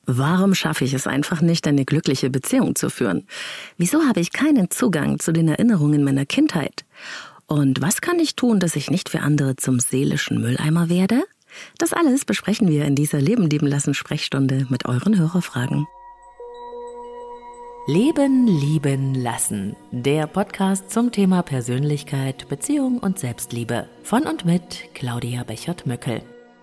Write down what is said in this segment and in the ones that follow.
Warum schaffe ich es einfach nicht, eine glückliche Beziehung zu führen? Wieso habe ich keinen Zugang zu den Erinnerungen meiner Kindheit? Und was kann ich tun, dass ich nicht für andere zum seelischen Mülleimer werde? Das alles besprechen wir in dieser Leben lieben lassen Sprechstunde mit euren Hörerfragen. Leben lieben lassen. Der Podcast zum Thema Persönlichkeit, Beziehung und Selbstliebe. Von und mit Claudia Bechert-Möckel.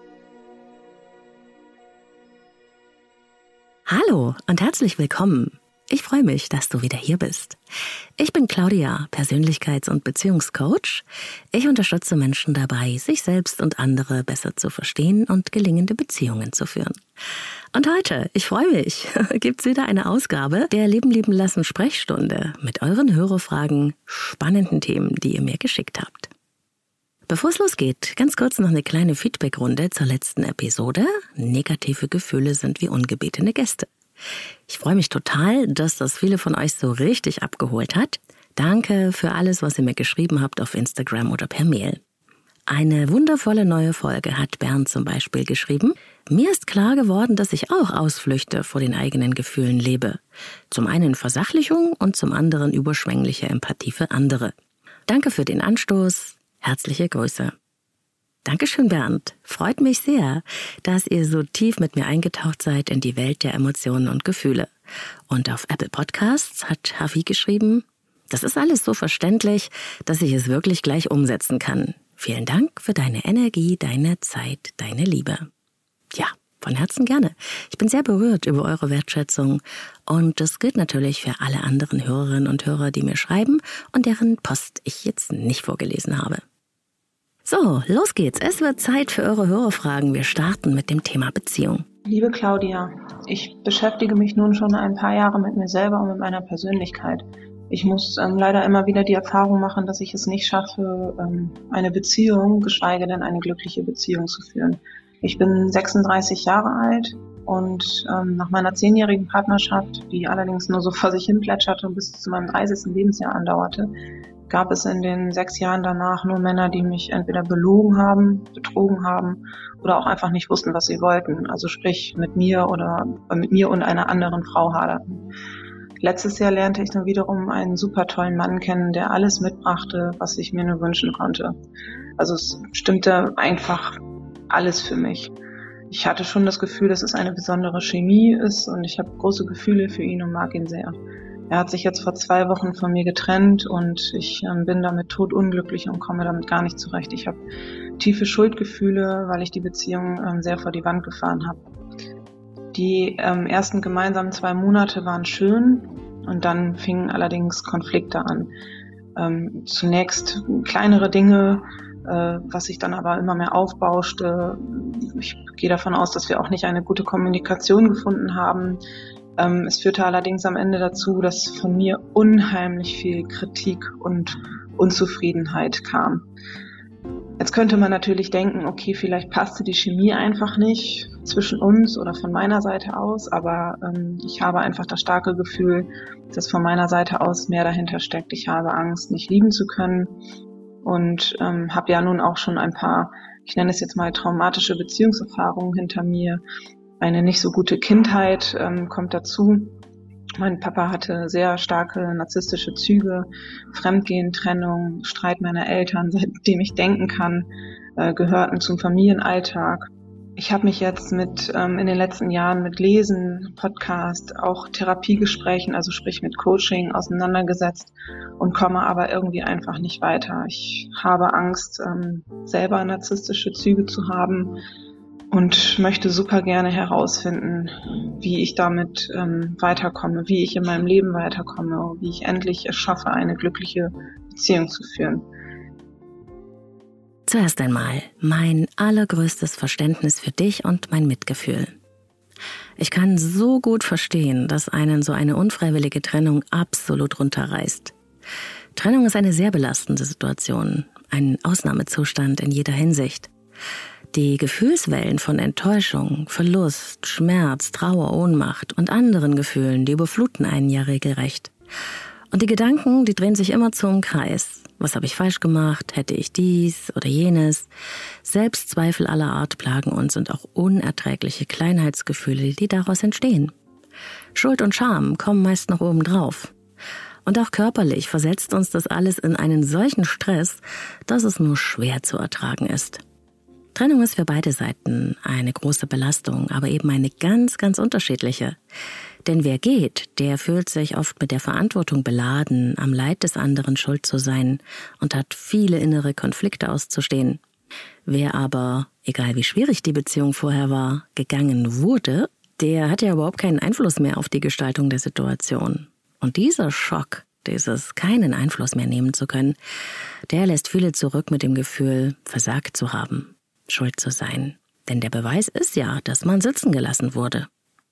Hallo und herzlich willkommen. Ich freue mich, dass du wieder hier bist. Ich bin Claudia, Persönlichkeits- und Beziehungscoach. Ich unterstütze Menschen dabei, sich selbst und andere besser zu verstehen und gelingende Beziehungen zu führen. Und heute, ich freue mich, gibt's wieder eine Ausgabe der Leben lieben lassen Sprechstunde mit euren Hörerfragen, spannenden Themen, die ihr mir geschickt habt. Bevor es losgeht, ganz kurz noch eine kleine Feedbackrunde zur letzten Episode. Negative Gefühle sind wie ungebetene Gäste. Ich freue mich total, dass das viele von euch so richtig abgeholt hat. Danke für alles, was ihr mir geschrieben habt auf Instagram oder per Mail. Eine wundervolle neue Folge hat Bernd zum Beispiel geschrieben. Mir ist klar geworden, dass ich auch Ausflüchte vor den eigenen Gefühlen lebe. Zum einen Versachlichung und zum anderen überschwängliche Empathie für andere. Danke für den Anstoß. Herzliche Grüße. Dankeschön, Bernd. Freut mich sehr, dass ihr so tief mit mir eingetaucht seid in die Welt der Emotionen und Gefühle. Und auf Apple Podcasts hat Havi geschrieben, das ist alles so verständlich, dass ich es wirklich gleich umsetzen kann. Vielen Dank für deine Energie, deine Zeit, deine Liebe. Ja, von Herzen gerne. Ich bin sehr berührt über eure Wertschätzung und das gilt natürlich für alle anderen Hörerinnen und Hörer, die mir schreiben und deren Post ich jetzt nicht vorgelesen habe. So, los geht's. Es wird Zeit für eure Hörerfragen. Wir starten mit dem Thema Beziehung. Liebe Claudia, ich beschäftige mich nun schon ein paar Jahre mit mir selber und mit meiner Persönlichkeit. Ich muss leider immer wieder die Erfahrung machen, dass ich es nicht schaffe, eine Beziehung, geschweige denn eine glückliche Beziehung zu führen. Ich bin 36 Jahre alt und nach meiner 10-jährigen Partnerschaft, die allerdings nur so vor sich hin plätscherte und bis zu meinem 30. Lebensjahr andauerte, gab es in den 6 Jahren danach nur Männer, die mich entweder belogen haben, betrogen haben oder auch einfach nicht wussten, was sie wollten. Also sprich mit mir und einer anderen Frau haderten. Letztes Jahr lernte ich dann wiederum einen super tollen Mann kennen, der alles mitbrachte, was ich mir nur wünschen konnte. Also es stimmte einfach alles für mich. Ich hatte schon das Gefühl, dass es eine besondere Chemie ist und ich habe große Gefühle für ihn und mag ihn sehr. Er hat sich jetzt vor 2 Wochen von mir getrennt und ich bin damit todunglücklich und komme damit gar nicht zurecht. Ich habe tiefe Schuldgefühle, weil ich die Beziehung sehr vor die Wand gefahren habe. Die ersten gemeinsamen 2 Monate waren schön und dann fingen allerdings Konflikte an. Zunächst kleinere Dinge, was sich dann aber immer mehr aufbauschte. Ich gehe davon aus, dass wir auch nicht eine gute Kommunikation gefunden haben. Es führte allerdings am Ende dazu, dass von mir unheimlich viel Kritik und Unzufriedenheit kam. Jetzt könnte man natürlich denken, okay, vielleicht passte die Chemie einfach nicht zwischen uns oder von meiner Seite aus, aber ich habe einfach das starke Gefühl, dass von meiner Seite aus mehr dahinter steckt. Ich habe Angst, nicht lieben zu können und habe ja nun auch schon ein paar, ich nenne es jetzt mal traumatische Beziehungserfahrungen hinter mir. Eine nicht so gute Kindheit kommt dazu. Mein Papa hatte sehr starke narzisstische Züge, Fremdgehen, Trennung, Streit meiner Eltern, seitdem ich denken kann, gehörten zum Familienalltag. Ich habe mich jetzt in den letzten Jahren mit Lesen, Podcast, auch Therapiegesprächen, also sprich mit Coaching auseinandergesetzt und komme aber irgendwie einfach nicht weiter. Ich habe Angst, selber narzisstische Züge zu haben. Und möchte super gerne herausfinden, wie ich damit weiterkomme, wie ich in meinem Leben weiterkomme, wie ich endlich es schaffe, eine glückliche Beziehung zu führen. Zuerst einmal mein allergrößtes Verständnis für dich und mein Mitgefühl. Ich kann so gut verstehen, dass einen so eine unfreiwillige Trennung absolut runterreißt. Trennung ist eine sehr belastende Situation, ein Ausnahmezustand in jeder Hinsicht. Die Gefühlswellen von Enttäuschung, Verlust, Schmerz, Trauer, Ohnmacht und anderen Gefühlen, die überfluten einen ja regelrecht. Und die Gedanken, die drehen sich immerzu im Kreis. Was habe ich falsch gemacht? Hätte ich dies oder jenes? Selbstzweifel aller Art plagen uns und auch unerträgliche Kleinheitsgefühle, die daraus entstehen. Schuld und Scham kommen meist noch oben drauf. Und auch körperlich versetzt uns das alles in einen solchen Stress, dass es nur schwer zu ertragen ist. Trennung ist für beide Seiten eine große Belastung, aber eben eine ganz, ganz unterschiedliche. Denn wer geht, der fühlt sich oft mit der Verantwortung beladen, am Leid des anderen schuld zu sein und hat viele innere Konflikte auszustehen. Wer aber, egal wie schwierig die Beziehung vorher war, gegangen wurde, der hat ja überhaupt keinen Einfluss mehr auf die Gestaltung der Situation. Und dieser Schock, dieses keinen Einfluss mehr nehmen zu können, der lässt viele zurück mit dem Gefühl, versagt zu haben, schuld zu sein. Denn der Beweis ist ja, dass man sitzen gelassen wurde.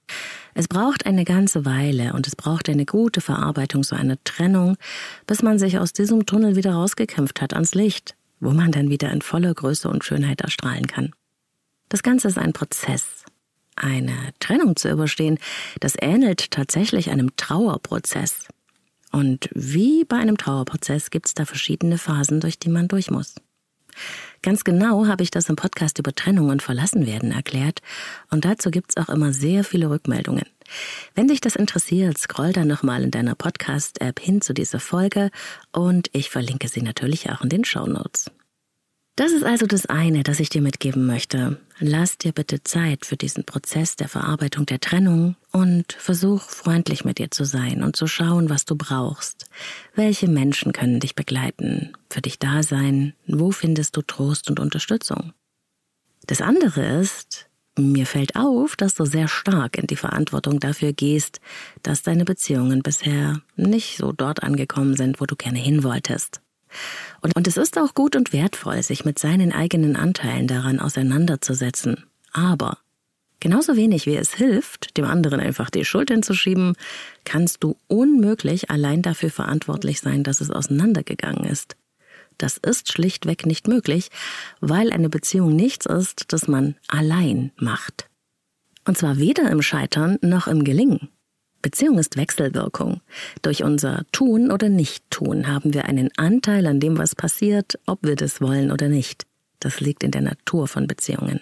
Es braucht eine ganze Weile und es braucht eine gute Verarbeitung so einer Trennung, bis man sich aus diesem Tunnel wieder rausgekämpft hat ans Licht, wo man dann wieder in voller Größe und Schönheit erstrahlen kann. Das Ganze ist ein Prozess. Eine Trennung zu überstehen, das ähnelt tatsächlich einem Trauerprozess. Und wie bei einem Trauerprozess gibt es da verschiedene Phasen, durch die man durch muss. Ganz genau habe ich das im Podcast über Trennung und Verlassenwerden erklärt und dazu gibt es auch immer sehr viele Rückmeldungen. Wenn dich das interessiert, scroll dann nochmal in deiner Podcast-App hin zu dieser Folge und ich verlinke sie natürlich auch in den Shownotes. Das ist also das eine, das ich dir mitgeben möchte. Lass dir bitte Zeit für diesen Prozess der Verarbeitung der Trennung und versuch freundlich mit dir zu sein und zu schauen, was du brauchst. Welche Menschen können dich begleiten, für dich da sein, wo findest du Trost und Unterstützung? Das andere ist, mir fällt auf, dass du sehr stark in die Verantwortung dafür gehst, dass deine Beziehungen bisher nicht so dort angekommen sind, wo du gerne hin wolltest. Und es ist auch gut und wertvoll, sich mit seinen eigenen Anteilen daran auseinanderzusetzen. Aber genauso wenig wie es hilft, dem anderen einfach die Schuld hinzuschieben, kannst du unmöglich allein dafür verantwortlich sein, dass es auseinandergegangen ist. Das ist schlichtweg nicht möglich, weil eine Beziehung nichts ist, das man allein macht. Und zwar weder im Scheitern noch im Gelingen. Beziehung ist Wechselwirkung. Durch unser Tun oder Nicht-Tun haben wir einen Anteil an dem, was passiert, ob wir das wollen oder nicht. Das liegt in der Natur von Beziehungen.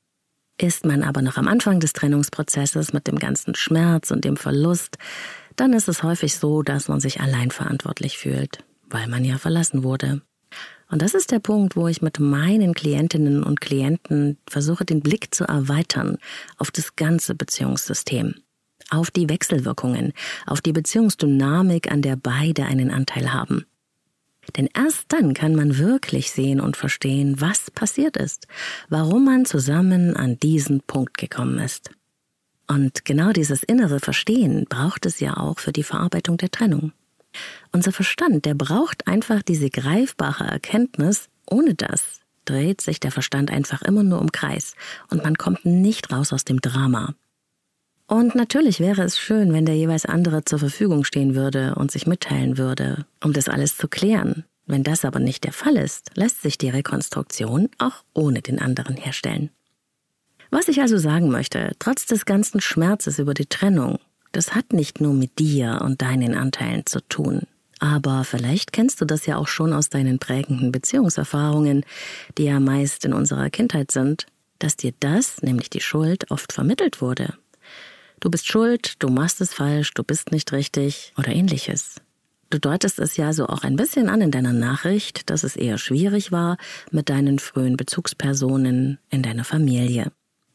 Ist man aber noch am Anfang des Trennungsprozesses mit dem ganzen Schmerz und dem Verlust, dann ist es häufig so, dass man sich allein verantwortlich fühlt, weil man ja verlassen wurde. Und das ist der Punkt, wo ich mit meinen Klientinnen und Klienten versuche, den Blick zu erweitern auf das ganze Beziehungssystem. Auf die Wechselwirkungen, auf die Beziehungsdynamik, an der beide einen Anteil haben. Denn erst dann kann man wirklich sehen und verstehen, was passiert ist, warum man zusammen an diesen Punkt gekommen ist. Und genau dieses innere Verstehen braucht es ja auch für die Verarbeitung der Trennung. Unser Verstand, der braucht einfach diese greifbare Erkenntnis, ohne das dreht sich der Verstand einfach immer nur im Kreis und man kommt nicht raus aus dem Drama. Und natürlich wäre es schön, wenn der jeweils andere zur Verfügung stehen würde und sich mitteilen würde, um das alles zu klären. Wenn das aber nicht der Fall ist, lässt sich die Rekonstruktion auch ohne den anderen herstellen. Was ich also sagen möchte, trotz des ganzen Schmerzes über die Trennung, das hat nicht nur mit dir und deinen Anteilen zu tun. Aber vielleicht kennst du das ja auch schon aus deinen prägenden Beziehungserfahrungen, die ja meist in unserer Kindheit sind, dass dir das, nämlich die Schuld, oft vermittelt wurde. Du bist schuld, du machst es falsch, du bist nicht richtig oder ähnliches. Du deutest es ja so auch ein bisschen an in deiner Nachricht, dass es eher schwierig war mit deinen frühen Bezugspersonen in deiner Familie.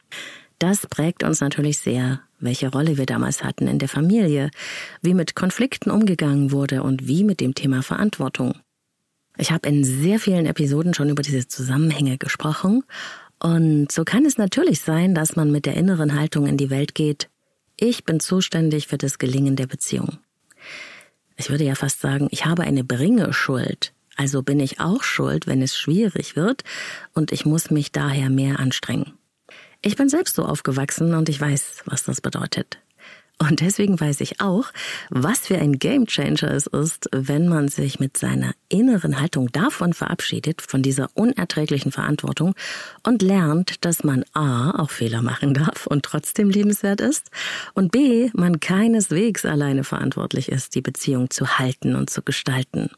Das prägt uns natürlich sehr, welche Rolle wir damals hatten in der Familie, wie mit Konflikten umgegangen wurde und wie mit dem Thema Verantwortung. Ich habe in sehr vielen Episoden schon über diese Zusammenhänge gesprochen und so kann es natürlich sein, dass man mit der inneren Haltung in die Welt geht, ich bin zuständig für das Gelingen der Beziehung. Ich würde ja fast sagen, ich habe eine Bringeschuld. Also bin ich auch schuld, wenn es schwierig wird und ich muss mich daher mehr anstrengen. Ich bin selbst so aufgewachsen und ich weiß, was das bedeutet. Und deswegen weiß ich auch, was für ein Gamechanger es ist, wenn man sich mit seiner inneren Haltung davon verabschiedet, von dieser unerträglichen Verantwortung und lernt, dass man A, auch Fehler machen darf und trotzdem liebenswert ist und B, man keineswegs alleine verantwortlich ist, die Beziehung zu halten und zu gestalten.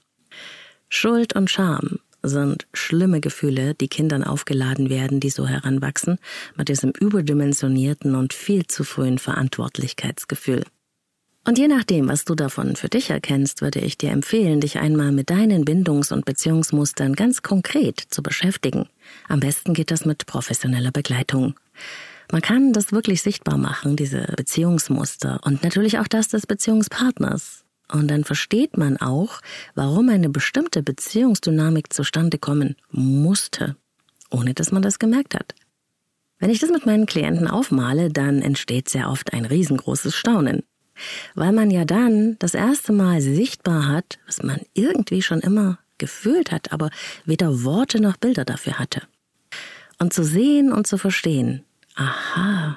Schuld und Scham sind schlimme Gefühle, die Kindern aufgeladen werden, die so heranwachsen, mit diesem überdimensionierten und viel zu frühen Verantwortlichkeitsgefühl. Und je nachdem, was du davon für dich erkennst, würde ich dir empfehlen, dich einmal mit deinen Bindungs- und Beziehungsmustern ganz konkret zu beschäftigen. Am besten geht das mit professioneller Begleitung. Man kann das wirklich sichtbar machen, diese Beziehungsmuster und natürlich auch das des Beziehungspartners. Und dann versteht man auch, warum eine bestimmte Beziehungsdynamik zustande kommen musste, ohne dass man das gemerkt hat. Wenn ich das mit meinen Klienten aufmale, dann entsteht sehr oft ein riesengroßes Staunen, weil man ja dann das erste Mal sichtbar hat, was man irgendwie schon immer gefühlt hat, aber weder Worte noch Bilder dafür hatte. Und zu sehen und zu verstehen, aha,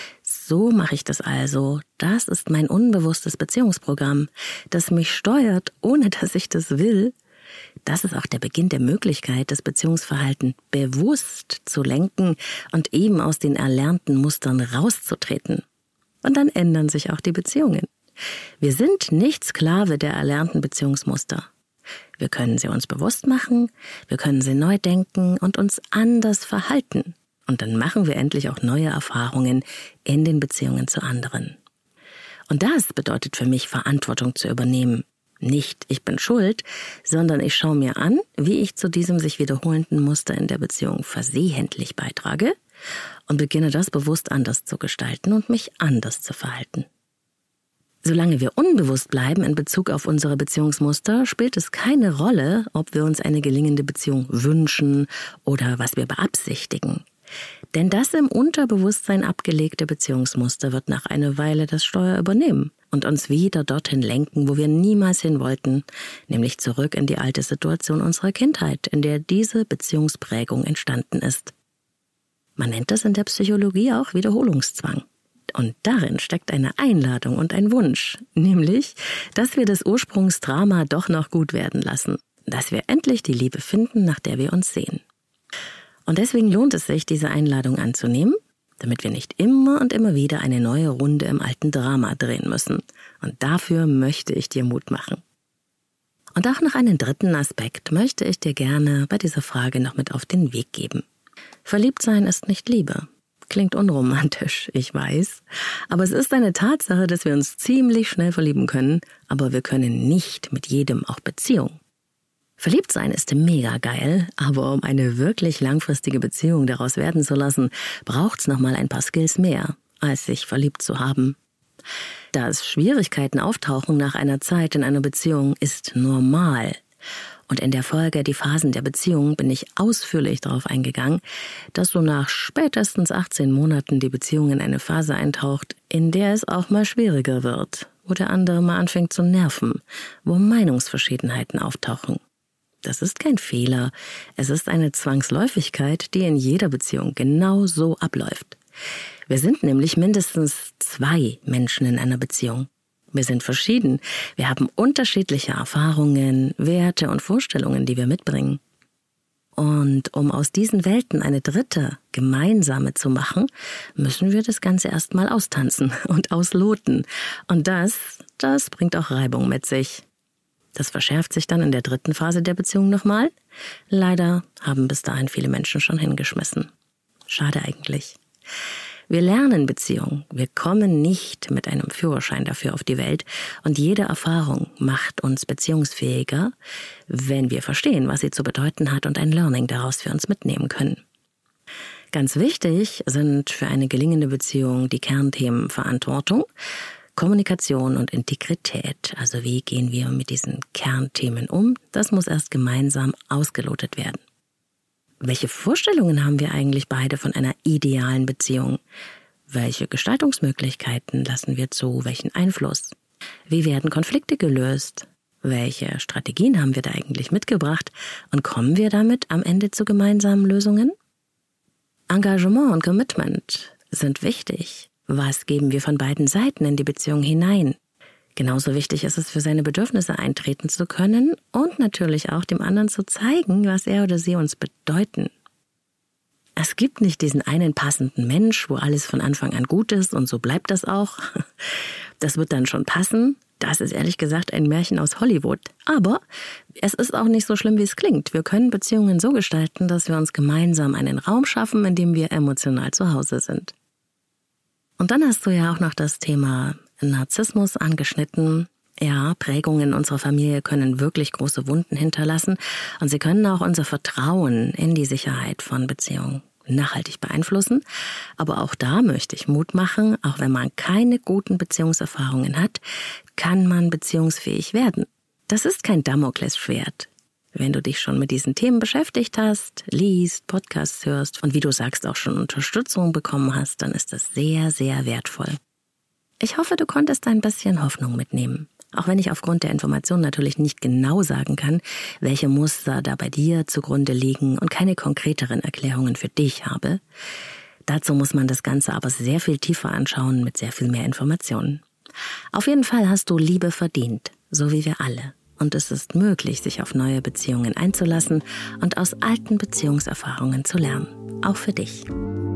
so mache ich das also. Das ist mein unbewusstes Beziehungsprogramm, das mich steuert, ohne dass ich das will. Das ist auch der Beginn der Möglichkeit, das Beziehungsverhalten bewusst zu lenken und eben aus den erlernten Mustern rauszutreten. Und dann ändern sich auch die Beziehungen. Wir sind nicht Sklave der erlernten Beziehungsmuster. Wir können sie uns bewusst machen, wir können sie neu denken und uns anders verhalten. Und dann machen wir endlich auch neue Erfahrungen in den Beziehungen zu anderen. Und das bedeutet für mich, Verantwortung zu übernehmen. Nicht, ich bin schuld, sondern ich schaue mir an, wie ich zu diesem sich wiederholenden Muster in der Beziehung versehentlich beitrage und beginne das bewusst anders zu gestalten und mich anders zu verhalten. Solange wir unbewusst bleiben in Bezug auf unsere Beziehungsmuster, spielt es keine Rolle, ob wir uns eine gelingende Beziehung wünschen oder was wir beabsichtigen. Denn das im Unterbewusstsein abgelegte Beziehungsmuster wird nach einer Weile das Steuer übernehmen und uns wieder dorthin lenken, wo wir niemals hin wollten, nämlich zurück in die alte Situation unserer Kindheit, in der diese Beziehungsprägung entstanden ist. Man nennt das in der Psychologie auch Wiederholungszwang. Und darin steckt eine Einladung und ein Wunsch, nämlich, dass wir das Ursprungsdrama doch noch gut werden lassen, dass wir endlich die Liebe finden, nach der wir uns sehen. Und deswegen lohnt es sich, diese Einladung anzunehmen, damit wir nicht immer und immer wieder eine neue Runde im alten Drama drehen müssen. Und dafür möchte ich dir Mut machen. Und auch noch einen dritten Aspekt möchte ich dir gerne bei dieser Frage noch mit auf den Weg geben. Verliebtsein ist nicht Liebe. Klingt unromantisch, ich weiß. Aber es ist eine Tatsache, dass wir uns ziemlich schnell verlieben können, aber wir können nicht mit jedem auch Beziehung. Verliebtsein ist mega geil, aber um eine wirklich langfristige Beziehung daraus werden zu lassen, braucht's nochmal ein paar Skills mehr, als sich verliebt zu haben. Dass Schwierigkeiten auftauchen nach einer Zeit in einer Beziehung, ist normal. Und in der Folge Die Phasen der Beziehung bin ich ausführlich darauf eingegangen, dass so nach spätestens 18 Monaten die Beziehung in eine Phase eintaucht, in der es auch mal schwieriger wird, wo der andere mal anfängt zu nerven, wo Meinungsverschiedenheiten auftauchen. Das ist kein Fehler, es ist eine Zwangsläufigkeit, die in jeder Beziehung genau so abläuft. Wir sind nämlich mindestens 2 Menschen in einer Beziehung. Wir sind verschieden, wir haben unterschiedliche Erfahrungen, Werte und Vorstellungen, die wir mitbringen. Und um aus diesen Welten eine dritte, gemeinsame zu machen, müssen wir das Ganze erstmal austanzen und ausloten. Und das bringt auch Reibung mit sich. Das verschärft sich dann in der dritten Phase der Beziehung nochmal. Leider haben bis dahin viele Menschen schon hingeschmissen. Schade eigentlich. Wir lernen Beziehung. Wir kommen nicht mit einem Führerschein dafür auf die Welt. Und jede Erfahrung macht uns beziehungsfähiger, wenn wir verstehen, was sie zu bedeuten hat und ein Learning daraus für uns mitnehmen können. Ganz wichtig sind für eine gelingende Beziehung die Kernthemen Verantwortung, Kommunikation und Integrität. Also wie gehen wir mit diesen Kernthemen um? Das muss erst gemeinsam ausgelotet werden. Welche Vorstellungen haben wir eigentlich beide von einer idealen Beziehung? Welche Gestaltungsmöglichkeiten lassen wir zu? Welchen Einfluss? Wie werden Konflikte gelöst? Welche Strategien haben wir da eigentlich mitgebracht? Und kommen wir damit am Ende zu gemeinsamen Lösungen? Engagement und Commitment sind wichtig. Was geben wir von beiden Seiten in die Beziehung hinein? Genauso wichtig ist es, für seine Bedürfnisse eintreten zu können und natürlich auch dem anderen zu zeigen, was er oder sie uns bedeuten. Es gibt nicht diesen einen passenden Mensch, wo alles von Anfang an gut ist und so bleibt das auch. Das wird dann schon passen. Das ist ehrlich gesagt ein Märchen aus Hollywood. Aber es ist auch nicht so schlimm, wie es klingt. Wir können Beziehungen so gestalten, dass wir uns gemeinsam einen Raum schaffen, in dem wir emotional zu Hause sind. Und dann hast du ja auch noch das Thema Narzissmus angeschnitten. Ja, Prägungen unserer Familie können wirklich große Wunden hinterlassen und sie können auch unser Vertrauen in die Sicherheit von Beziehungen nachhaltig beeinflussen. Aber auch da möchte ich Mut machen, auch wenn man keine guten Beziehungserfahrungen hat, kann man beziehungsfähig werden. Das ist kein Damoklesschwert. Wenn du dich schon mit diesen Themen beschäftigt hast, liest, Podcasts hörst und wie du sagst auch schon Unterstützung bekommen hast, dann ist das sehr, sehr wertvoll. Ich hoffe, du konntest ein bisschen Hoffnung mitnehmen. Auch wenn ich aufgrund der Informationen natürlich nicht genau sagen kann, welche Muster da bei dir zugrunde liegen und keine konkreteren Erklärungen für dich habe. Dazu muss man das Ganze aber sehr viel tiefer anschauen mit sehr viel mehr Informationen. Auf jeden Fall hast du Liebe verdient, so wie wir alle. Und es ist möglich, sich auf neue Beziehungen einzulassen und aus alten Beziehungserfahrungen zu lernen. Auch für dich.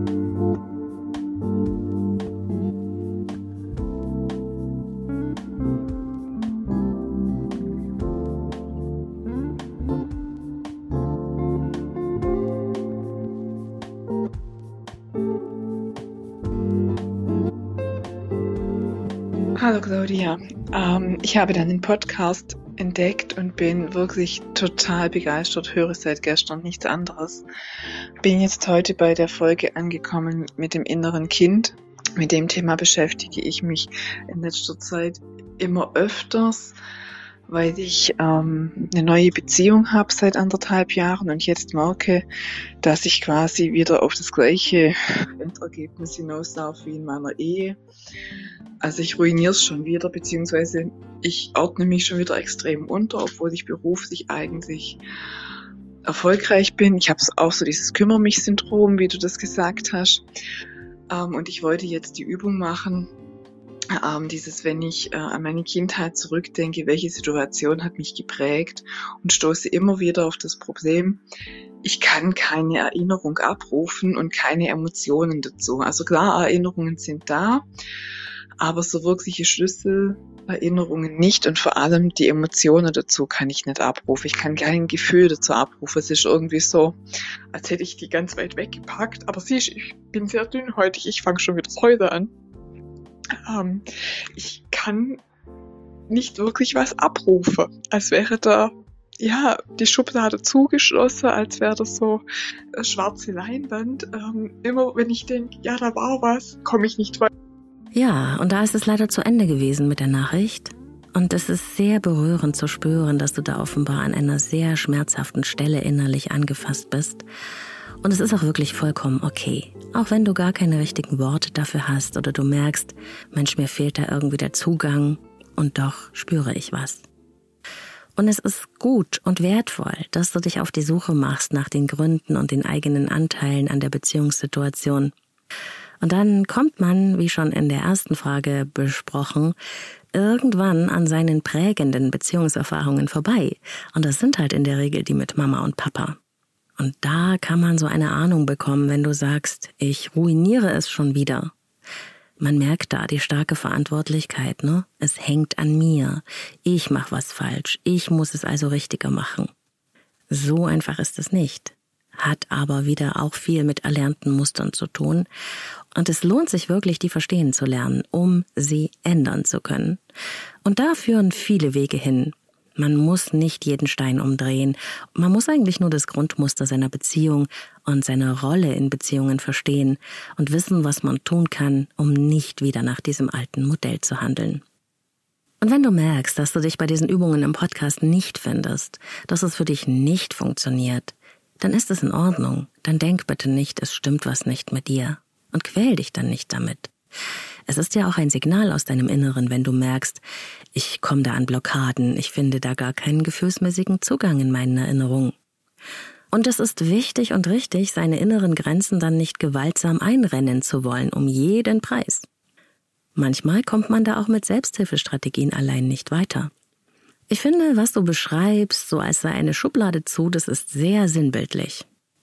Hallo Claudia, ich habe deinen Podcast entdeckt und bin wirklich total begeistert, höre seit gestern nichts anderes. Bin jetzt heute bei der Folge angekommen mit dem inneren Kind. Mit dem Thema beschäftige ich mich in letzter Zeit immer öfters, weil ich eine neue Beziehung habe seit 1,5 Jahren und jetzt merke, dass ich quasi wieder auf das gleiche Endergebnis hinauslaufe wie in meiner Ehe. Also ich ruiniere es schon wieder, beziehungsweise ich ordne mich schon wieder extrem unter, obwohl ich beruflich eigentlich erfolgreich bin. Ich habe auch so dieses Kümmere-mich-Syndrom, wie du das gesagt hast. Und ich wollte jetzt die Übung machen, wenn ich an meine Kindheit zurückdenke, welche Situation hat mich geprägt und stoße immer wieder auf das Problem, ich kann keine Erinnerung abrufen und keine Emotionen dazu. Also klar, Erinnerungen sind da, aber so wirkliche Schlüsselerinnerungen nicht und vor allem die Emotionen dazu kann ich nicht abrufen. Ich kann kein Gefühl dazu abrufen. Es ist irgendwie so, als hätte ich die ganz weit weggepackt. Aber siehst, ich bin sehr dünnhäutig, ich fange schon wieder heute an. Ich kann nicht wirklich was abrufen, als wäre da die Schublade zugeschlossen, als wäre das so schwarze Leinwand. Immer wenn ich denke, ja, da war was, komme ich nicht weiter. Ja, und da ist es leider zu Ende gewesen mit der Nachricht. Und es ist sehr berührend zu spüren, dass du da offenbar an einer sehr schmerzhaften Stelle innerlich angefasst bist. Und es ist auch wirklich vollkommen okay. Auch wenn du gar keine richtigen Worte dafür hast oder du merkst, Mensch, mir fehlt da irgendwie der Zugang und doch spüre ich was. Und es ist gut und wertvoll, dass du dich auf die Suche machst nach den Gründen und den eigenen Anteilen an der Beziehungssituation. Und dann kommt man, wie schon in der ersten Frage besprochen, irgendwann an seinen prägenden Beziehungserfahrungen vorbei. Und das sind halt in der Regel die mit Mama und Papa. Und da kann man so eine Ahnung bekommen, wenn du sagst, ich ruiniere es schon wieder. Man merkt da die starke Verantwortlichkeit, ne? Es hängt an mir. Ich mache was falsch. Ich muss es also richtiger machen. So einfach ist es nicht. Hat aber wieder auch viel mit erlernten Mustern zu tun. Und es lohnt sich wirklich, die verstehen zu lernen, um sie ändern zu können. Und da führen viele Wege hin. Man muss nicht jeden Stein umdrehen. Man muss eigentlich nur das Grundmuster seiner Beziehung und seine Rolle in Beziehungen verstehen und wissen, was man tun kann, um nicht wieder nach diesem alten Modell zu handeln. Und wenn du merkst, dass du dich bei diesen Übungen im Podcast nicht findest, dass es für dich nicht funktioniert, dann ist es in Ordnung. Dann denk bitte nicht, es stimmt was nicht mit dir. Und quäl dich dann nicht damit. Es ist ja auch ein Signal aus deinem Inneren, wenn du merkst, ich komme da an Blockaden, ich finde da gar keinen gefühlsmäßigen Zugang in meinen Erinnerungen. Und es ist wichtig und richtig, seine inneren Grenzen dann nicht gewaltsam einrennen zu wollen, um jeden Preis. Manchmal kommt man da auch mit Selbsthilfestrategien allein nicht weiter. Ich finde, was du beschreibst, so als sei eine Schublade zu, das ist sehr sinnbildlich.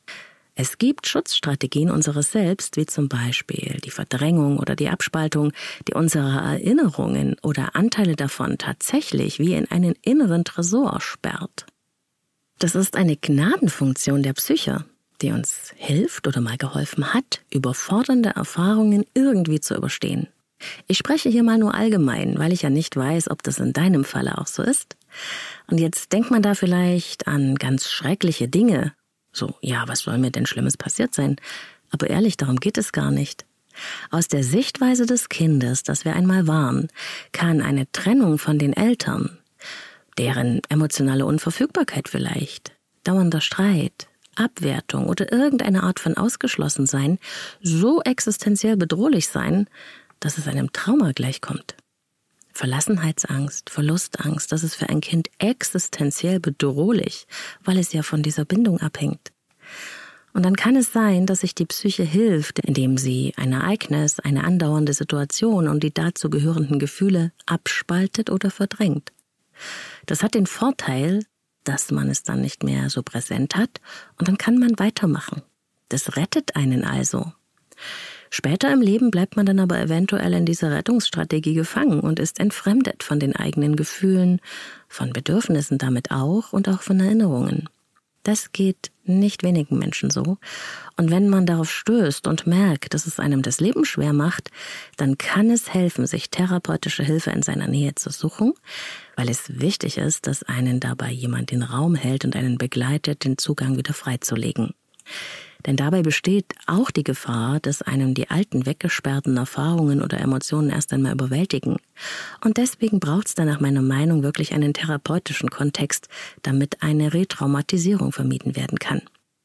Es gibt Schutzstrategien unseres Selbst, wie zum Beispiel die Verdrängung oder die Abspaltung, die unsere Erinnerungen oder Anteile davon tatsächlich wie in einen inneren Tresor sperrt. Das ist eine Gnadenfunktion der Psyche, die uns hilft oder mal geholfen hat, überfordernde Erfahrungen irgendwie zu überstehen. Ich spreche hier mal nur allgemein, weil ich ja nicht weiß, ob das in deinem Falle auch so ist. Und jetzt denkt man da vielleicht an ganz schreckliche Dinge. So, ja, was soll mir denn Schlimmes passiert sein? Aber ehrlich, darum geht es gar nicht. Aus der Sichtweise des Kindes, das wir einmal waren, kann eine Trennung von den Eltern, deren emotionale Unverfügbarkeit vielleicht, dauernder Streit, Abwertung oder irgendeine Art von Ausgeschlossensein so existenziell bedrohlich sein, dass es einem Trauma gleichkommt. Verlassenheitsangst, Verlustangst, das ist für ein Kind existenziell bedrohlich, weil es ja von dieser Bindung abhängt. Und dann kann es sein, dass sich die Psyche hilft, indem sie ein Ereignis, eine andauernde Situation und die dazu gehörenden Gefühle abspaltet oder verdrängt. Das hat den Vorteil, dass man es dann nicht mehr so präsent hat und dann kann man weitermachen. Das rettet einen also. Später im Leben bleibt man dann aber eventuell in dieser Rettungsstrategie gefangen und ist entfremdet von den eigenen Gefühlen, von Bedürfnissen damit auch und auch von Erinnerungen. Das geht nicht wenigen Menschen so. Und wenn man darauf stößt und merkt, dass es einem das Leben schwer macht, dann kann es helfen, sich therapeutische Hilfe in seiner Nähe zu suchen, weil es wichtig ist, dass einen dabei jemand den Raum hält und einen begleitet, den Zugang wieder freizulegen. Denn dabei besteht auch die Gefahr, dass einem die alten weggesperrten Erfahrungen oder Emotionen erst einmal überwältigen. Und deswegen braucht es da nach meiner Meinung wirklich einen therapeutischen Kontext, damit eine Retraumatisierung vermieden werden kann.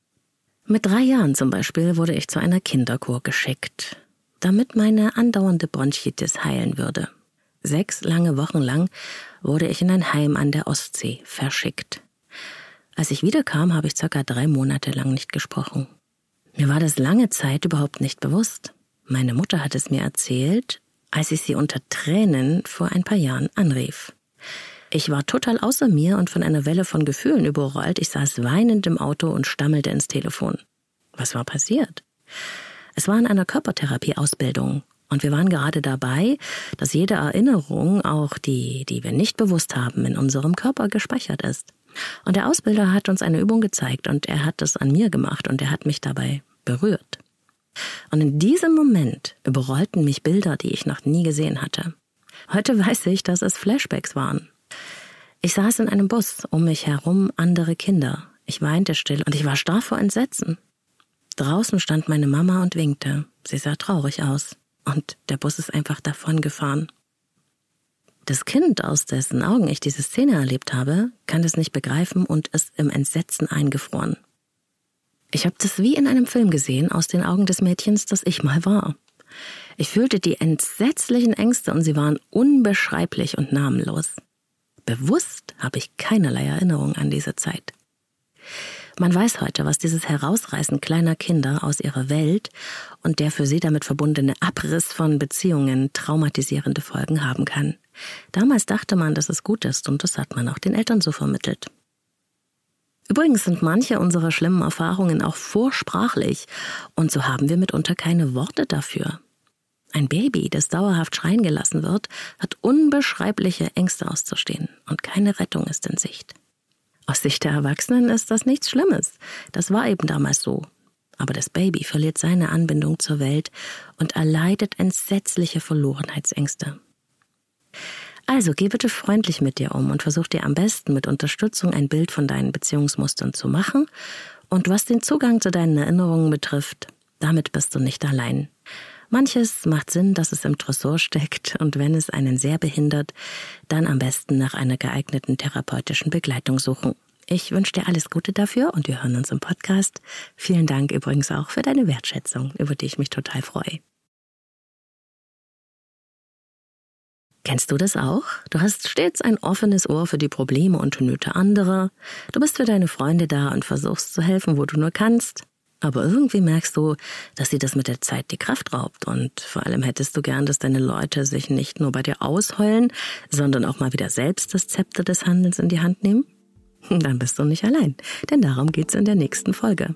Mit 3 Jahren zum Beispiel wurde ich zu einer Kinderkur geschickt, damit meine andauernde Bronchitis heilen würde. 6 lange Wochen lang wurde ich in ein Heim an der Ostsee verschickt. Als ich wiederkam, habe ich ca. 3 Monate lang nicht gesprochen. Mir war das lange Zeit überhaupt nicht bewusst. Meine Mutter hat es mir erzählt, als ich sie unter Tränen vor ein paar Jahren anrief. Ich war total außer mir und von einer Welle von Gefühlen überrollt. Ich saß weinend im Auto und stammelte ins Telefon. Was war passiert? Es war in einer Körpertherapieausbildung und wir waren gerade dabei, dass jede Erinnerung, auch die wir nicht bewusst haben, in unserem Körper gespeichert ist. Und der Ausbilder hat uns eine Übung gezeigt und er hat das an mir gemacht und er hat mich dabei berührt. Und in diesem Moment überrollten mich Bilder, die ich noch nie gesehen hatte. Heute weiß ich, dass es Flashbacks waren. Ich saß in einem Bus, um mich herum andere Kinder. Ich weinte still und ich war starr vor Entsetzen. Draußen stand meine Mama und winkte. Sie sah traurig aus und der Bus ist einfach davongefahren. Das Kind, aus dessen Augen ich diese Szene erlebt habe, kann das nicht begreifen und ist im Entsetzen eingefroren. Ich habe das wie in einem Film gesehen, aus den Augen des Mädchens, das ich mal war. Ich fühlte die entsetzlichen Ängste und sie waren unbeschreiblich und namenlos. Bewusst habe ich keinerlei Erinnerung an diese Zeit. Man weiß heute, was dieses Herausreißen kleiner Kinder aus ihrer Welt und der für sie damit verbundene Abriss von Beziehungen traumatisierende Folgen haben kann. Damals dachte man, dass es gut ist und das hat man auch den Eltern so vermittelt. Übrigens sind manche unserer schlimmen Erfahrungen auch vorsprachlich und so haben wir mitunter keine Worte dafür. Ein Baby, das dauerhaft schreien gelassen wird, hat unbeschreibliche Ängste auszustehen und keine Rettung ist in Sicht. Aus Sicht der Erwachsenen ist das nichts Schlimmes. Das war eben damals so. Aber das Baby verliert seine Anbindung zur Welt und erleidet entsetzliche Verlorenheitsängste. Also geh bitte freundlich mit dir um und versuch dir am besten mit Unterstützung ein Bild von deinen Beziehungsmustern zu machen. Und was den Zugang zu deinen Erinnerungen betrifft, damit bist du nicht allein. Manches macht Sinn, dass es im Tresor steckt und wenn es einen sehr behindert, dann am besten nach einer geeigneten therapeutischen Begleitung suchen. Ich wünsche dir alles Gute dafür und wir hören uns im Podcast. Vielen Dank übrigens auch für deine Wertschätzung, über die ich mich total freue. Kennst du das auch? Du hast stets ein offenes Ohr für die Probleme und Nöte anderer. Du bist für deine Freunde da und versuchst zu helfen, wo du nur kannst. Aber irgendwie merkst du, dass dir das mit der Zeit die Kraft raubt. Und vor allem hättest du gern, dass deine Leute sich nicht nur bei dir ausheulen, sondern auch mal wieder selbst das Zepter des Handelns in die Hand nehmen? Dann bist du nicht allein, denn darum geht's in der nächsten Folge.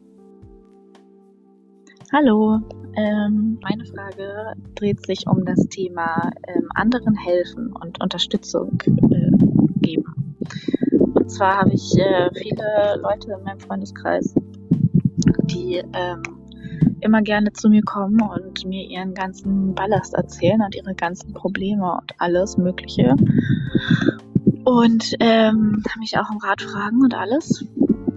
Hallo, meine Frage dreht sich um das Thema anderen helfen und Unterstützung geben. Und zwar habe ich viele Leute in meinem Freundeskreis, die immer gerne zu mir kommen und mir ihren ganzen Ballast erzählen und ihre ganzen Probleme und alles Mögliche. Und mich auch um Rat fragen und alles.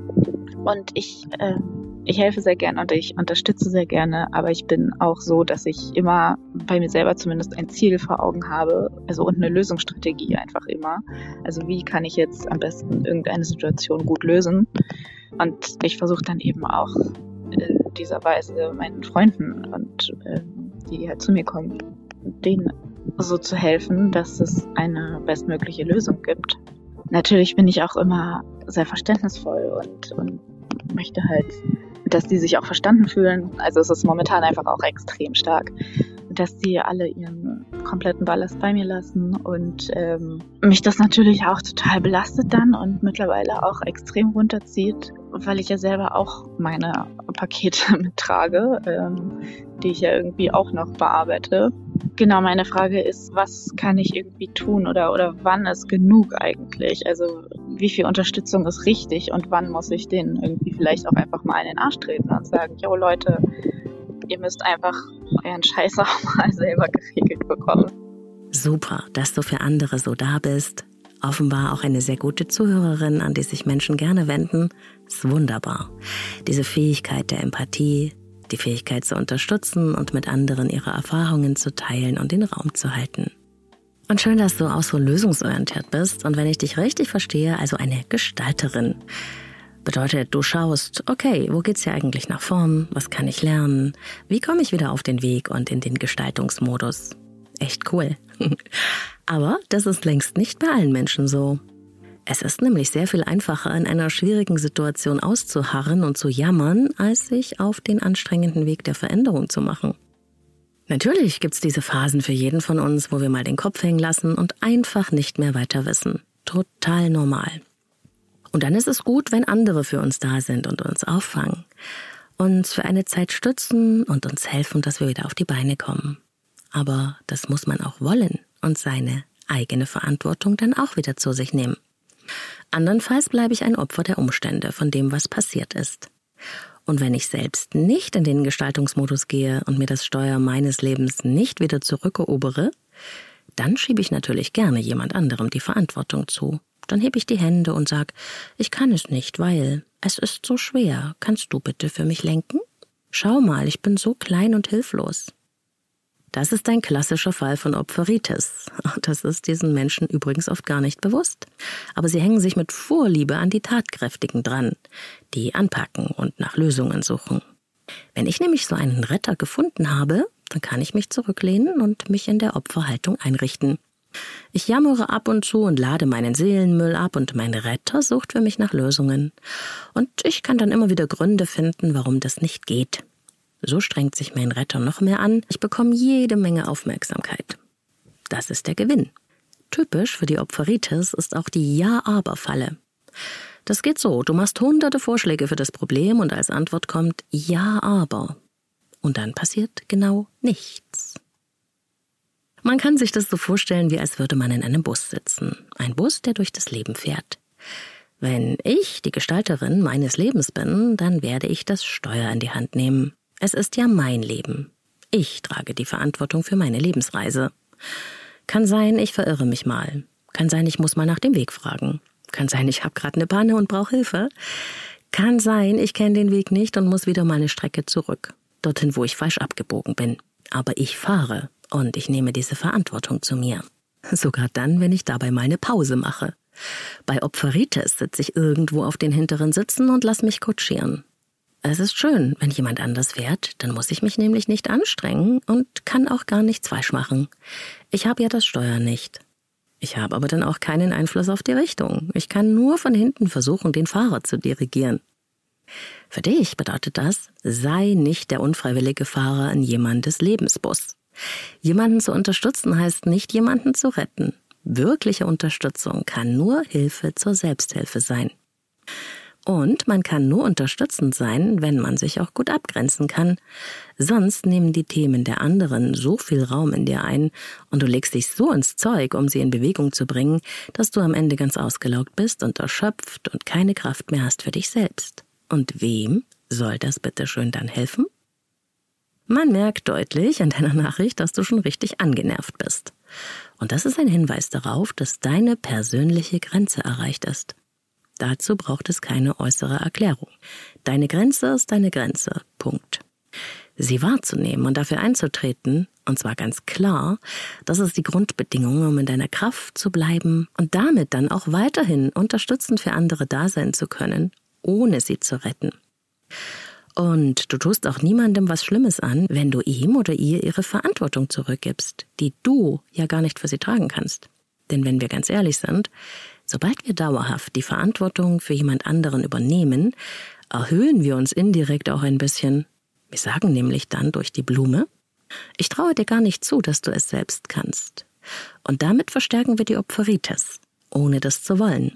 Und ich helfe sehr gerne und ich unterstütze sehr gerne, aber ich bin auch so, dass ich immer bei mir selber zumindest ein Ziel vor Augen habe, also und eine Lösungsstrategie einfach immer. Also wie kann ich jetzt am besten irgendeine Situation gut lösen? Und ich versuche dann eben auch in dieser Weise meinen Freunden und die halt zu mir kommen, denen so zu helfen, dass es eine bestmögliche Lösung gibt. Natürlich bin ich auch immer sehr verständnisvoll und möchte halt, dass die sich auch verstanden fühlen. Also es ist momentan einfach auch extrem stark, dass die alle ihren kompletten Ballast bei mir lassen und mich das natürlich auch total belastet dann und mittlerweile auch extrem runterzieht, weil ich ja selber auch meine Pakete mittrage, die ich ja irgendwie auch noch bearbeite. Genau, meine Frage ist, was kann ich irgendwie tun oder wann ist genug eigentlich? Also wie viel Unterstützung ist richtig und wann muss ich denen irgendwie vielleicht auch einfach mal in den Arsch treten und sagen, jo Leute, ihr müsst einfach euren Scheiß auch mal selber geregelt bekommen. Super, dass du für andere so da bist. Offenbar auch eine sehr gute Zuhörerin, an die sich Menschen gerne wenden. Ist wunderbar. Diese Fähigkeit der Empathie, die Fähigkeit zu unterstützen und mit anderen ihre Erfahrungen zu teilen und den Raum zu halten. Und schön, dass du auch so lösungsorientiert bist und wenn ich dich richtig verstehe, also eine Gestalterin. Bedeutet, du schaust, okay, wo geht's hier eigentlich nach vorn? Was kann ich lernen? Wie komme ich wieder auf den Weg und in den Gestaltungsmodus? Echt cool. Aber das ist längst nicht bei allen Menschen so. Es ist nämlich sehr viel einfacher, in einer schwierigen Situation auszuharren und zu jammern, als sich auf den anstrengenden Weg der Veränderung zu machen. Natürlich gibt's diese Phasen für jeden von uns, wo wir mal den Kopf hängen lassen und einfach nicht mehr weiter wissen. Total normal. Und dann ist es gut, wenn andere für uns da sind und uns auffangen, uns für eine Zeit stützen und uns helfen, dass wir wieder auf die Beine kommen. Aber das muss man auch wollen und seine eigene Verantwortung dann auch wieder zu sich nehmen. Andernfalls bleibe ich ein Opfer der Umstände, von dem, was passiert ist. Und wenn ich selbst nicht in den Gestaltungsmodus gehe und mir das Steuer meines Lebens nicht wieder zurückerobere, dann schiebe ich natürlich gerne jemand anderem die Verantwortung zu. Dann hebe ich die Hände und sage, ich kann es nicht, weil es ist so schwer. Kannst du bitte für mich lenken? Schau mal, ich bin so klein und hilflos. Das ist ein klassischer Fall von Opferitis. Das ist diesen Menschen übrigens oft gar nicht bewusst. Aber sie hängen sich mit Vorliebe an die Tatkräftigen dran, die anpacken und nach Lösungen suchen. Wenn ich nämlich so einen Retter gefunden habe, dann kann ich mich zurücklehnen und mich in der Opferhaltung einrichten. Ich jammere ab und zu und lade meinen Seelenmüll ab und mein Retter sucht für mich nach Lösungen. Und ich kann dann immer wieder Gründe finden, warum das nicht geht. So strengt sich mein Retter noch mehr an. Ich bekomme jede Menge Aufmerksamkeit. Das ist der Gewinn. Typisch für die Opferitis ist auch die Ja-Aber-Falle. Das geht so, du machst hunderte Vorschläge für das Problem und als Antwort kommt Ja, aber. Und dann passiert genau nichts. Man kann sich das so vorstellen, wie als würde man in einem Bus sitzen. Ein Bus, der durch das Leben fährt. Wenn ich die Gestalterin meines Lebens bin, dann werde ich das Steuer in die Hand nehmen. Es ist ja mein Leben. Ich trage die Verantwortung für meine Lebensreise. Kann sein, ich verirre mich mal. Kann sein, ich muss mal nach dem Weg fragen. Kann sein, ich habe gerade eine Panne und brauche Hilfe. Kann sein, ich kenne den Weg nicht und muss wieder mal eine Strecke zurück. Dorthin, wo ich falsch abgebogen bin. Aber ich fahre und ich nehme diese Verantwortung zu mir. Sogar dann, wenn ich dabei mal eine Pause mache. Bei Opferitis sitze ich irgendwo auf den hinteren Sitzen und lass mich kutschieren. Es ist schön, wenn jemand anders fährt, dann muss ich mich nämlich nicht anstrengen und kann auch gar nichts falsch machen. Ich habe ja das Steuer nicht. Ich habe aber dann auch keinen Einfluss auf die Richtung. Ich kann nur von hinten versuchen, den Fahrer zu dirigieren. Für dich bedeutet das, sei nicht der unfreiwillige Fahrer in jemandes Lebensbus. Jemanden zu unterstützen heißt nicht, jemanden zu retten. Wirkliche Unterstützung kann nur Hilfe zur Selbsthilfe sein. Und man kann nur unterstützend sein, wenn man sich auch gut abgrenzen kann. Sonst nehmen die Themen der anderen so viel Raum in dir ein und du legst dich so ins Zeug, um sie in Bewegung zu bringen, dass du am Ende ganz ausgelaugt bist und erschöpft und keine Kraft mehr hast für dich selbst. Und wem soll das bitte schön dann helfen? Man merkt deutlich an deiner Nachricht, dass du schon richtig angenervt bist. Und das ist ein Hinweis darauf, dass deine persönliche Grenze erreicht ist. Dazu braucht es keine äußere Erklärung. Deine Grenze ist deine Grenze. Punkt. Sie wahrzunehmen und dafür einzutreten, und zwar ganz klar, das ist die Grundbedingung, um in deiner Kraft zu bleiben und damit dann auch weiterhin unterstützend für andere da sein zu können, ohne sie zu retten. Und du tust auch niemandem was Schlimmes an, wenn du ihm oder ihr ihre Verantwortung zurückgibst, die du ja gar nicht für sie tragen kannst. Denn wenn wir ganz ehrlich sind, sobald wir dauerhaft die Verantwortung für jemand anderen übernehmen, erhöhen wir uns indirekt auch ein bisschen. Wir sagen nämlich dann durch die Blume, ich traue dir gar nicht zu, dass du es selbst kannst. Und damit verstärken wir die Opferitis, ohne das zu wollen.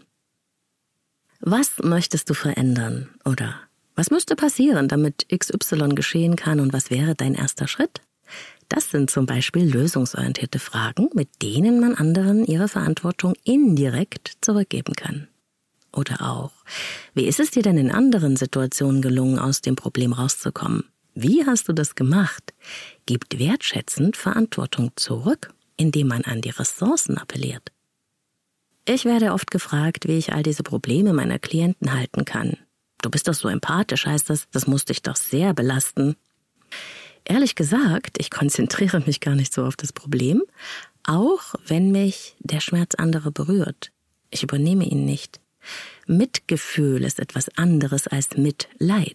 Was möchtest du verändern? Oder was müsste passieren, damit XY geschehen kann und was wäre dein erster Schritt? Das sind zum Beispiel lösungsorientierte Fragen, mit denen man anderen ihre Verantwortung indirekt zurückgeben kann. Oder auch, wie ist es dir denn in anderen Situationen gelungen, aus dem Problem rauszukommen? Wie hast du das gemacht? Gibt wertschätzend Verantwortung zurück, indem man an die Ressourcen appelliert. Ich werde oft gefragt, wie ich all diese Probleme meiner Klienten halten kann. Du bist doch so empathisch, heißt das, das muss dich doch sehr belasten. Ehrlich gesagt, ich konzentriere mich gar nicht so auf das Problem, auch wenn mich der Schmerz anderer berührt. Ich übernehme ihn nicht. Mitgefühl ist etwas anderes als Mitleid.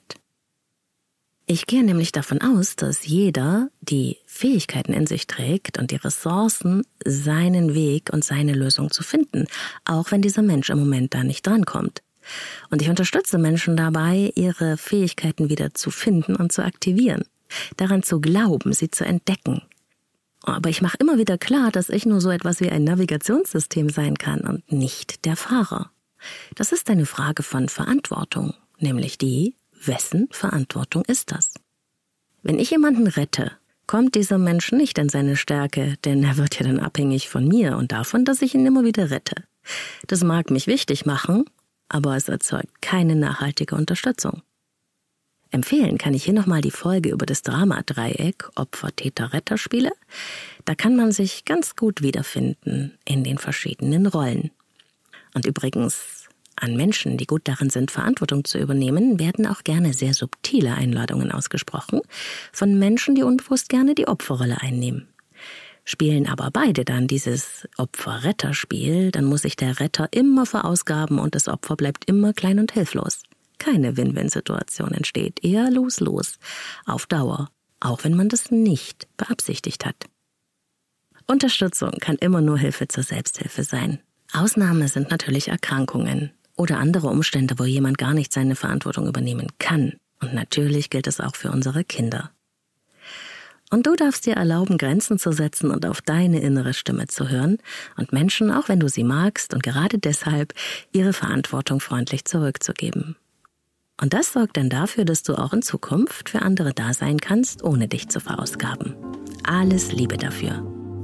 Ich gehe nämlich davon aus, dass jeder die Fähigkeiten in sich trägt und die Ressourcen, seinen Weg und seine Lösung zu finden, auch wenn dieser Mensch im Moment da nicht drankommt. Und ich unterstütze Menschen dabei, ihre Fähigkeiten wieder zu finden und zu aktivieren, daran zu glauben, sie zu entdecken. Aber ich mache immer wieder klar, dass ich nur so etwas wie ein Navigationssystem sein kann und nicht der Fahrer. Das ist eine Frage von Verantwortung, nämlich die, wessen Verantwortung ist das? Wenn ich jemanden rette, kommt dieser Mensch nicht in seine Stärke, denn er wird ja dann abhängig von mir und davon, dass ich ihn immer wieder rette. Das mag mich wichtig machen, aber es erzeugt keine nachhaltige Unterstützung. Empfehlen kann ich hier nochmal die Folge über das Drama-Dreieck Opfer-Täter-Retter-Spiele. Da kann man sich ganz gut wiederfinden in den verschiedenen Rollen. Und übrigens, an Menschen, die gut darin sind, Verantwortung zu übernehmen, werden auch gerne sehr subtile Einladungen ausgesprochen von Menschen, die unbewusst gerne die Opferrolle einnehmen. Spielen aber beide dann dieses Opfer-Retter-Spiel, dann muss sich der Retter immer verausgaben und das Opfer bleibt immer klein und hilflos. Keine Win-Win-Situation entsteht, eher Lose-Lose, auf Dauer, auch wenn man das nicht beabsichtigt hat. Unterstützung kann immer nur Hilfe zur Selbsthilfe sein. Ausnahme sind natürlich Erkrankungen oder andere Umstände, wo jemand gar nicht seine Verantwortung übernehmen kann. Und natürlich gilt es auch für unsere Kinder. Und du darfst dir erlauben, Grenzen zu setzen und auf deine innere Stimme zu hören und Menschen, auch wenn du sie magst und gerade deshalb, ihre Verantwortung freundlich zurückzugeben. Und das sorgt dann dafür, dass du auch in Zukunft für andere da sein kannst, ohne dich zu verausgaben. Alles Liebe dafür.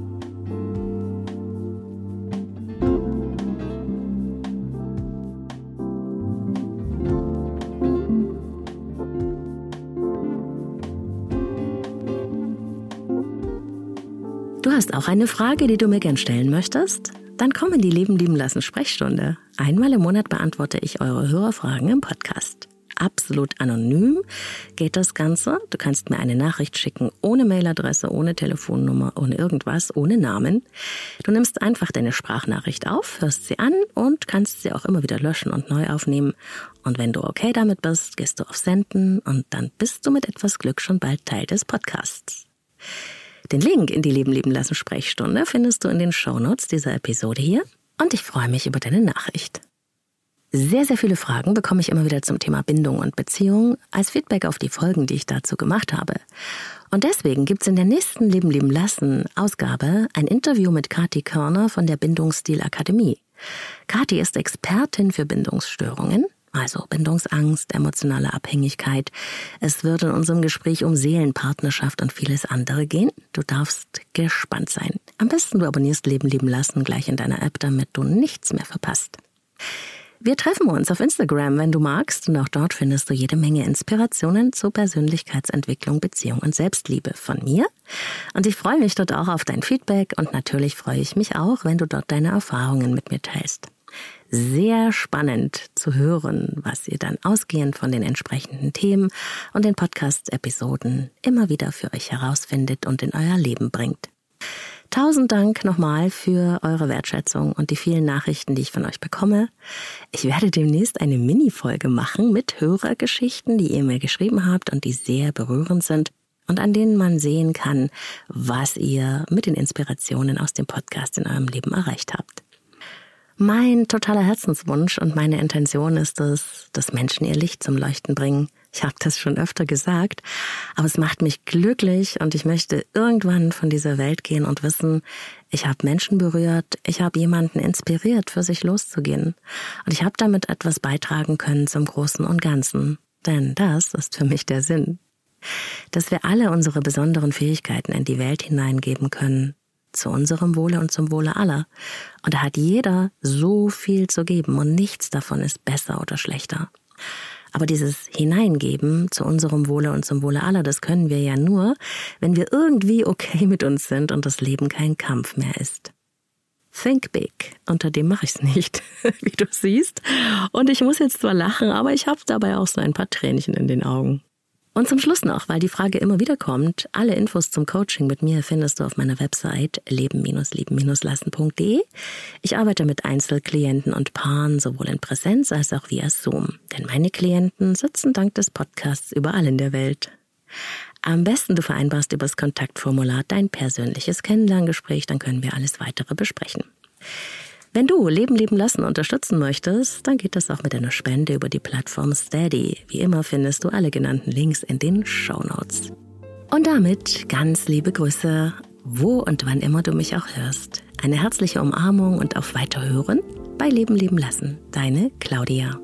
Du hast auch eine Frage, die du mir gern stellen möchtest? Dann komm in die Leben lieben lassen Sprechstunde. Einmal im Monat beantworte ich eure Hörerfragen im Podcast. Absolut anonym geht das Ganze. Du kannst mir eine Nachricht schicken, ohne Mailadresse, ohne Telefonnummer, ohne irgendwas, ohne Namen. Du nimmst einfach deine Sprachnachricht auf, hörst sie an und kannst sie auch immer wieder löschen und neu aufnehmen. Und wenn du okay damit bist, gehst du auf Senden und dann bist du mit etwas Glück schon bald Teil des Podcasts. Den Link in die Leben leben lassen Sprechstunde findest du in den Shownotes dieser Episode hier und ich freue mich über deine Nachricht. Sehr, sehr viele Fragen bekomme ich immer wieder zum Thema Bindung und Beziehung als Feedback auf die Folgen, die ich dazu gemacht habe. Und deswegen gibt's in der nächsten Leben leben lassen Ausgabe ein Interview mit Kathi Körner von der Bindungsstil Akademie. Kathi ist Expertin für Bindungsstörungen, also Bindungsangst, emotionale Abhängigkeit. Es wird in unserem Gespräch um Seelenpartnerschaft und vieles andere gehen. Du darfst gespannt sein. Am besten du abonnierst Leben leben lassen gleich in deiner App, damit du nichts mehr verpasst. Wir treffen uns auf Instagram, wenn du magst, und auch dort findest du jede Menge Inspirationen zur Persönlichkeitsentwicklung, Beziehung und Selbstliebe von mir. Und ich freue mich dort auch auf dein Feedback und natürlich freue ich mich auch, wenn du dort deine Erfahrungen mit mir teilst. Sehr spannend zu hören, was ihr dann ausgehend von den entsprechenden Themen und den Podcast-Episoden immer wieder für euch herausfindet und in euer Leben bringt. 1000 Dank nochmal für eure Wertschätzung und die vielen Nachrichten, die ich von euch bekomme. Ich werde demnächst eine Mini-Folge machen mit Hörergeschichten, die ihr mir geschrieben habt und die sehr berührend sind und an denen man sehen kann, was ihr mit den Inspirationen aus dem Podcast in eurem Leben erreicht habt. Mein totaler Herzenswunsch und meine Intention ist es, dass Menschen ihr Licht zum Leuchten bringen. Ich habe das schon öfter gesagt, aber es macht mich glücklich und ich möchte irgendwann von dieser Welt gehen und wissen, ich habe Menschen berührt, ich habe jemanden inspiriert, für sich loszugehen. Und ich habe damit etwas beitragen können zum Großen und Ganzen. Denn das ist für mich der Sinn. Dass wir alle unsere besonderen Fähigkeiten in die Welt hineingeben können, zu unserem Wohle und zum Wohle aller. Und da hat jeder so viel zu geben und nichts davon ist besser oder schlechter. Aber dieses Hineingeben zu unserem Wohle und zum Wohle aller, das können wir ja nur, wenn wir irgendwie okay mit uns sind und das Leben kein Kampf mehr ist. Think big. Unter dem mache ich es nicht, wie du siehst. Und ich muss jetzt zwar lachen, aber ich habe dabei auch so ein paar Tränchen in den Augen. Und zum Schluss noch, weil die Frage immer wieder kommt, alle Infos zum Coaching mit mir findest du auf meiner Website leben-lassen.de. Ich arbeite mit Einzelklienten und Paaren sowohl in Präsenz als auch via Zoom. Denn meine Klienten sitzen dank des Podcasts überall in der Welt. Am besten du vereinbarst übers Kontaktformular dein persönliches Kennenlerngespräch, dann können wir alles weitere besprechen. Wenn du Leben leben lassen unterstützen möchtest, dann geht das auch mit einer Spende über die Plattform Steady. Wie immer findest du alle genannten Links in den Shownotes. Und damit ganz liebe Grüße, wo und wann immer du mich auch hörst. Eine herzliche Umarmung und auf Weiterhören bei Leben leben lassen. Deine Claudia.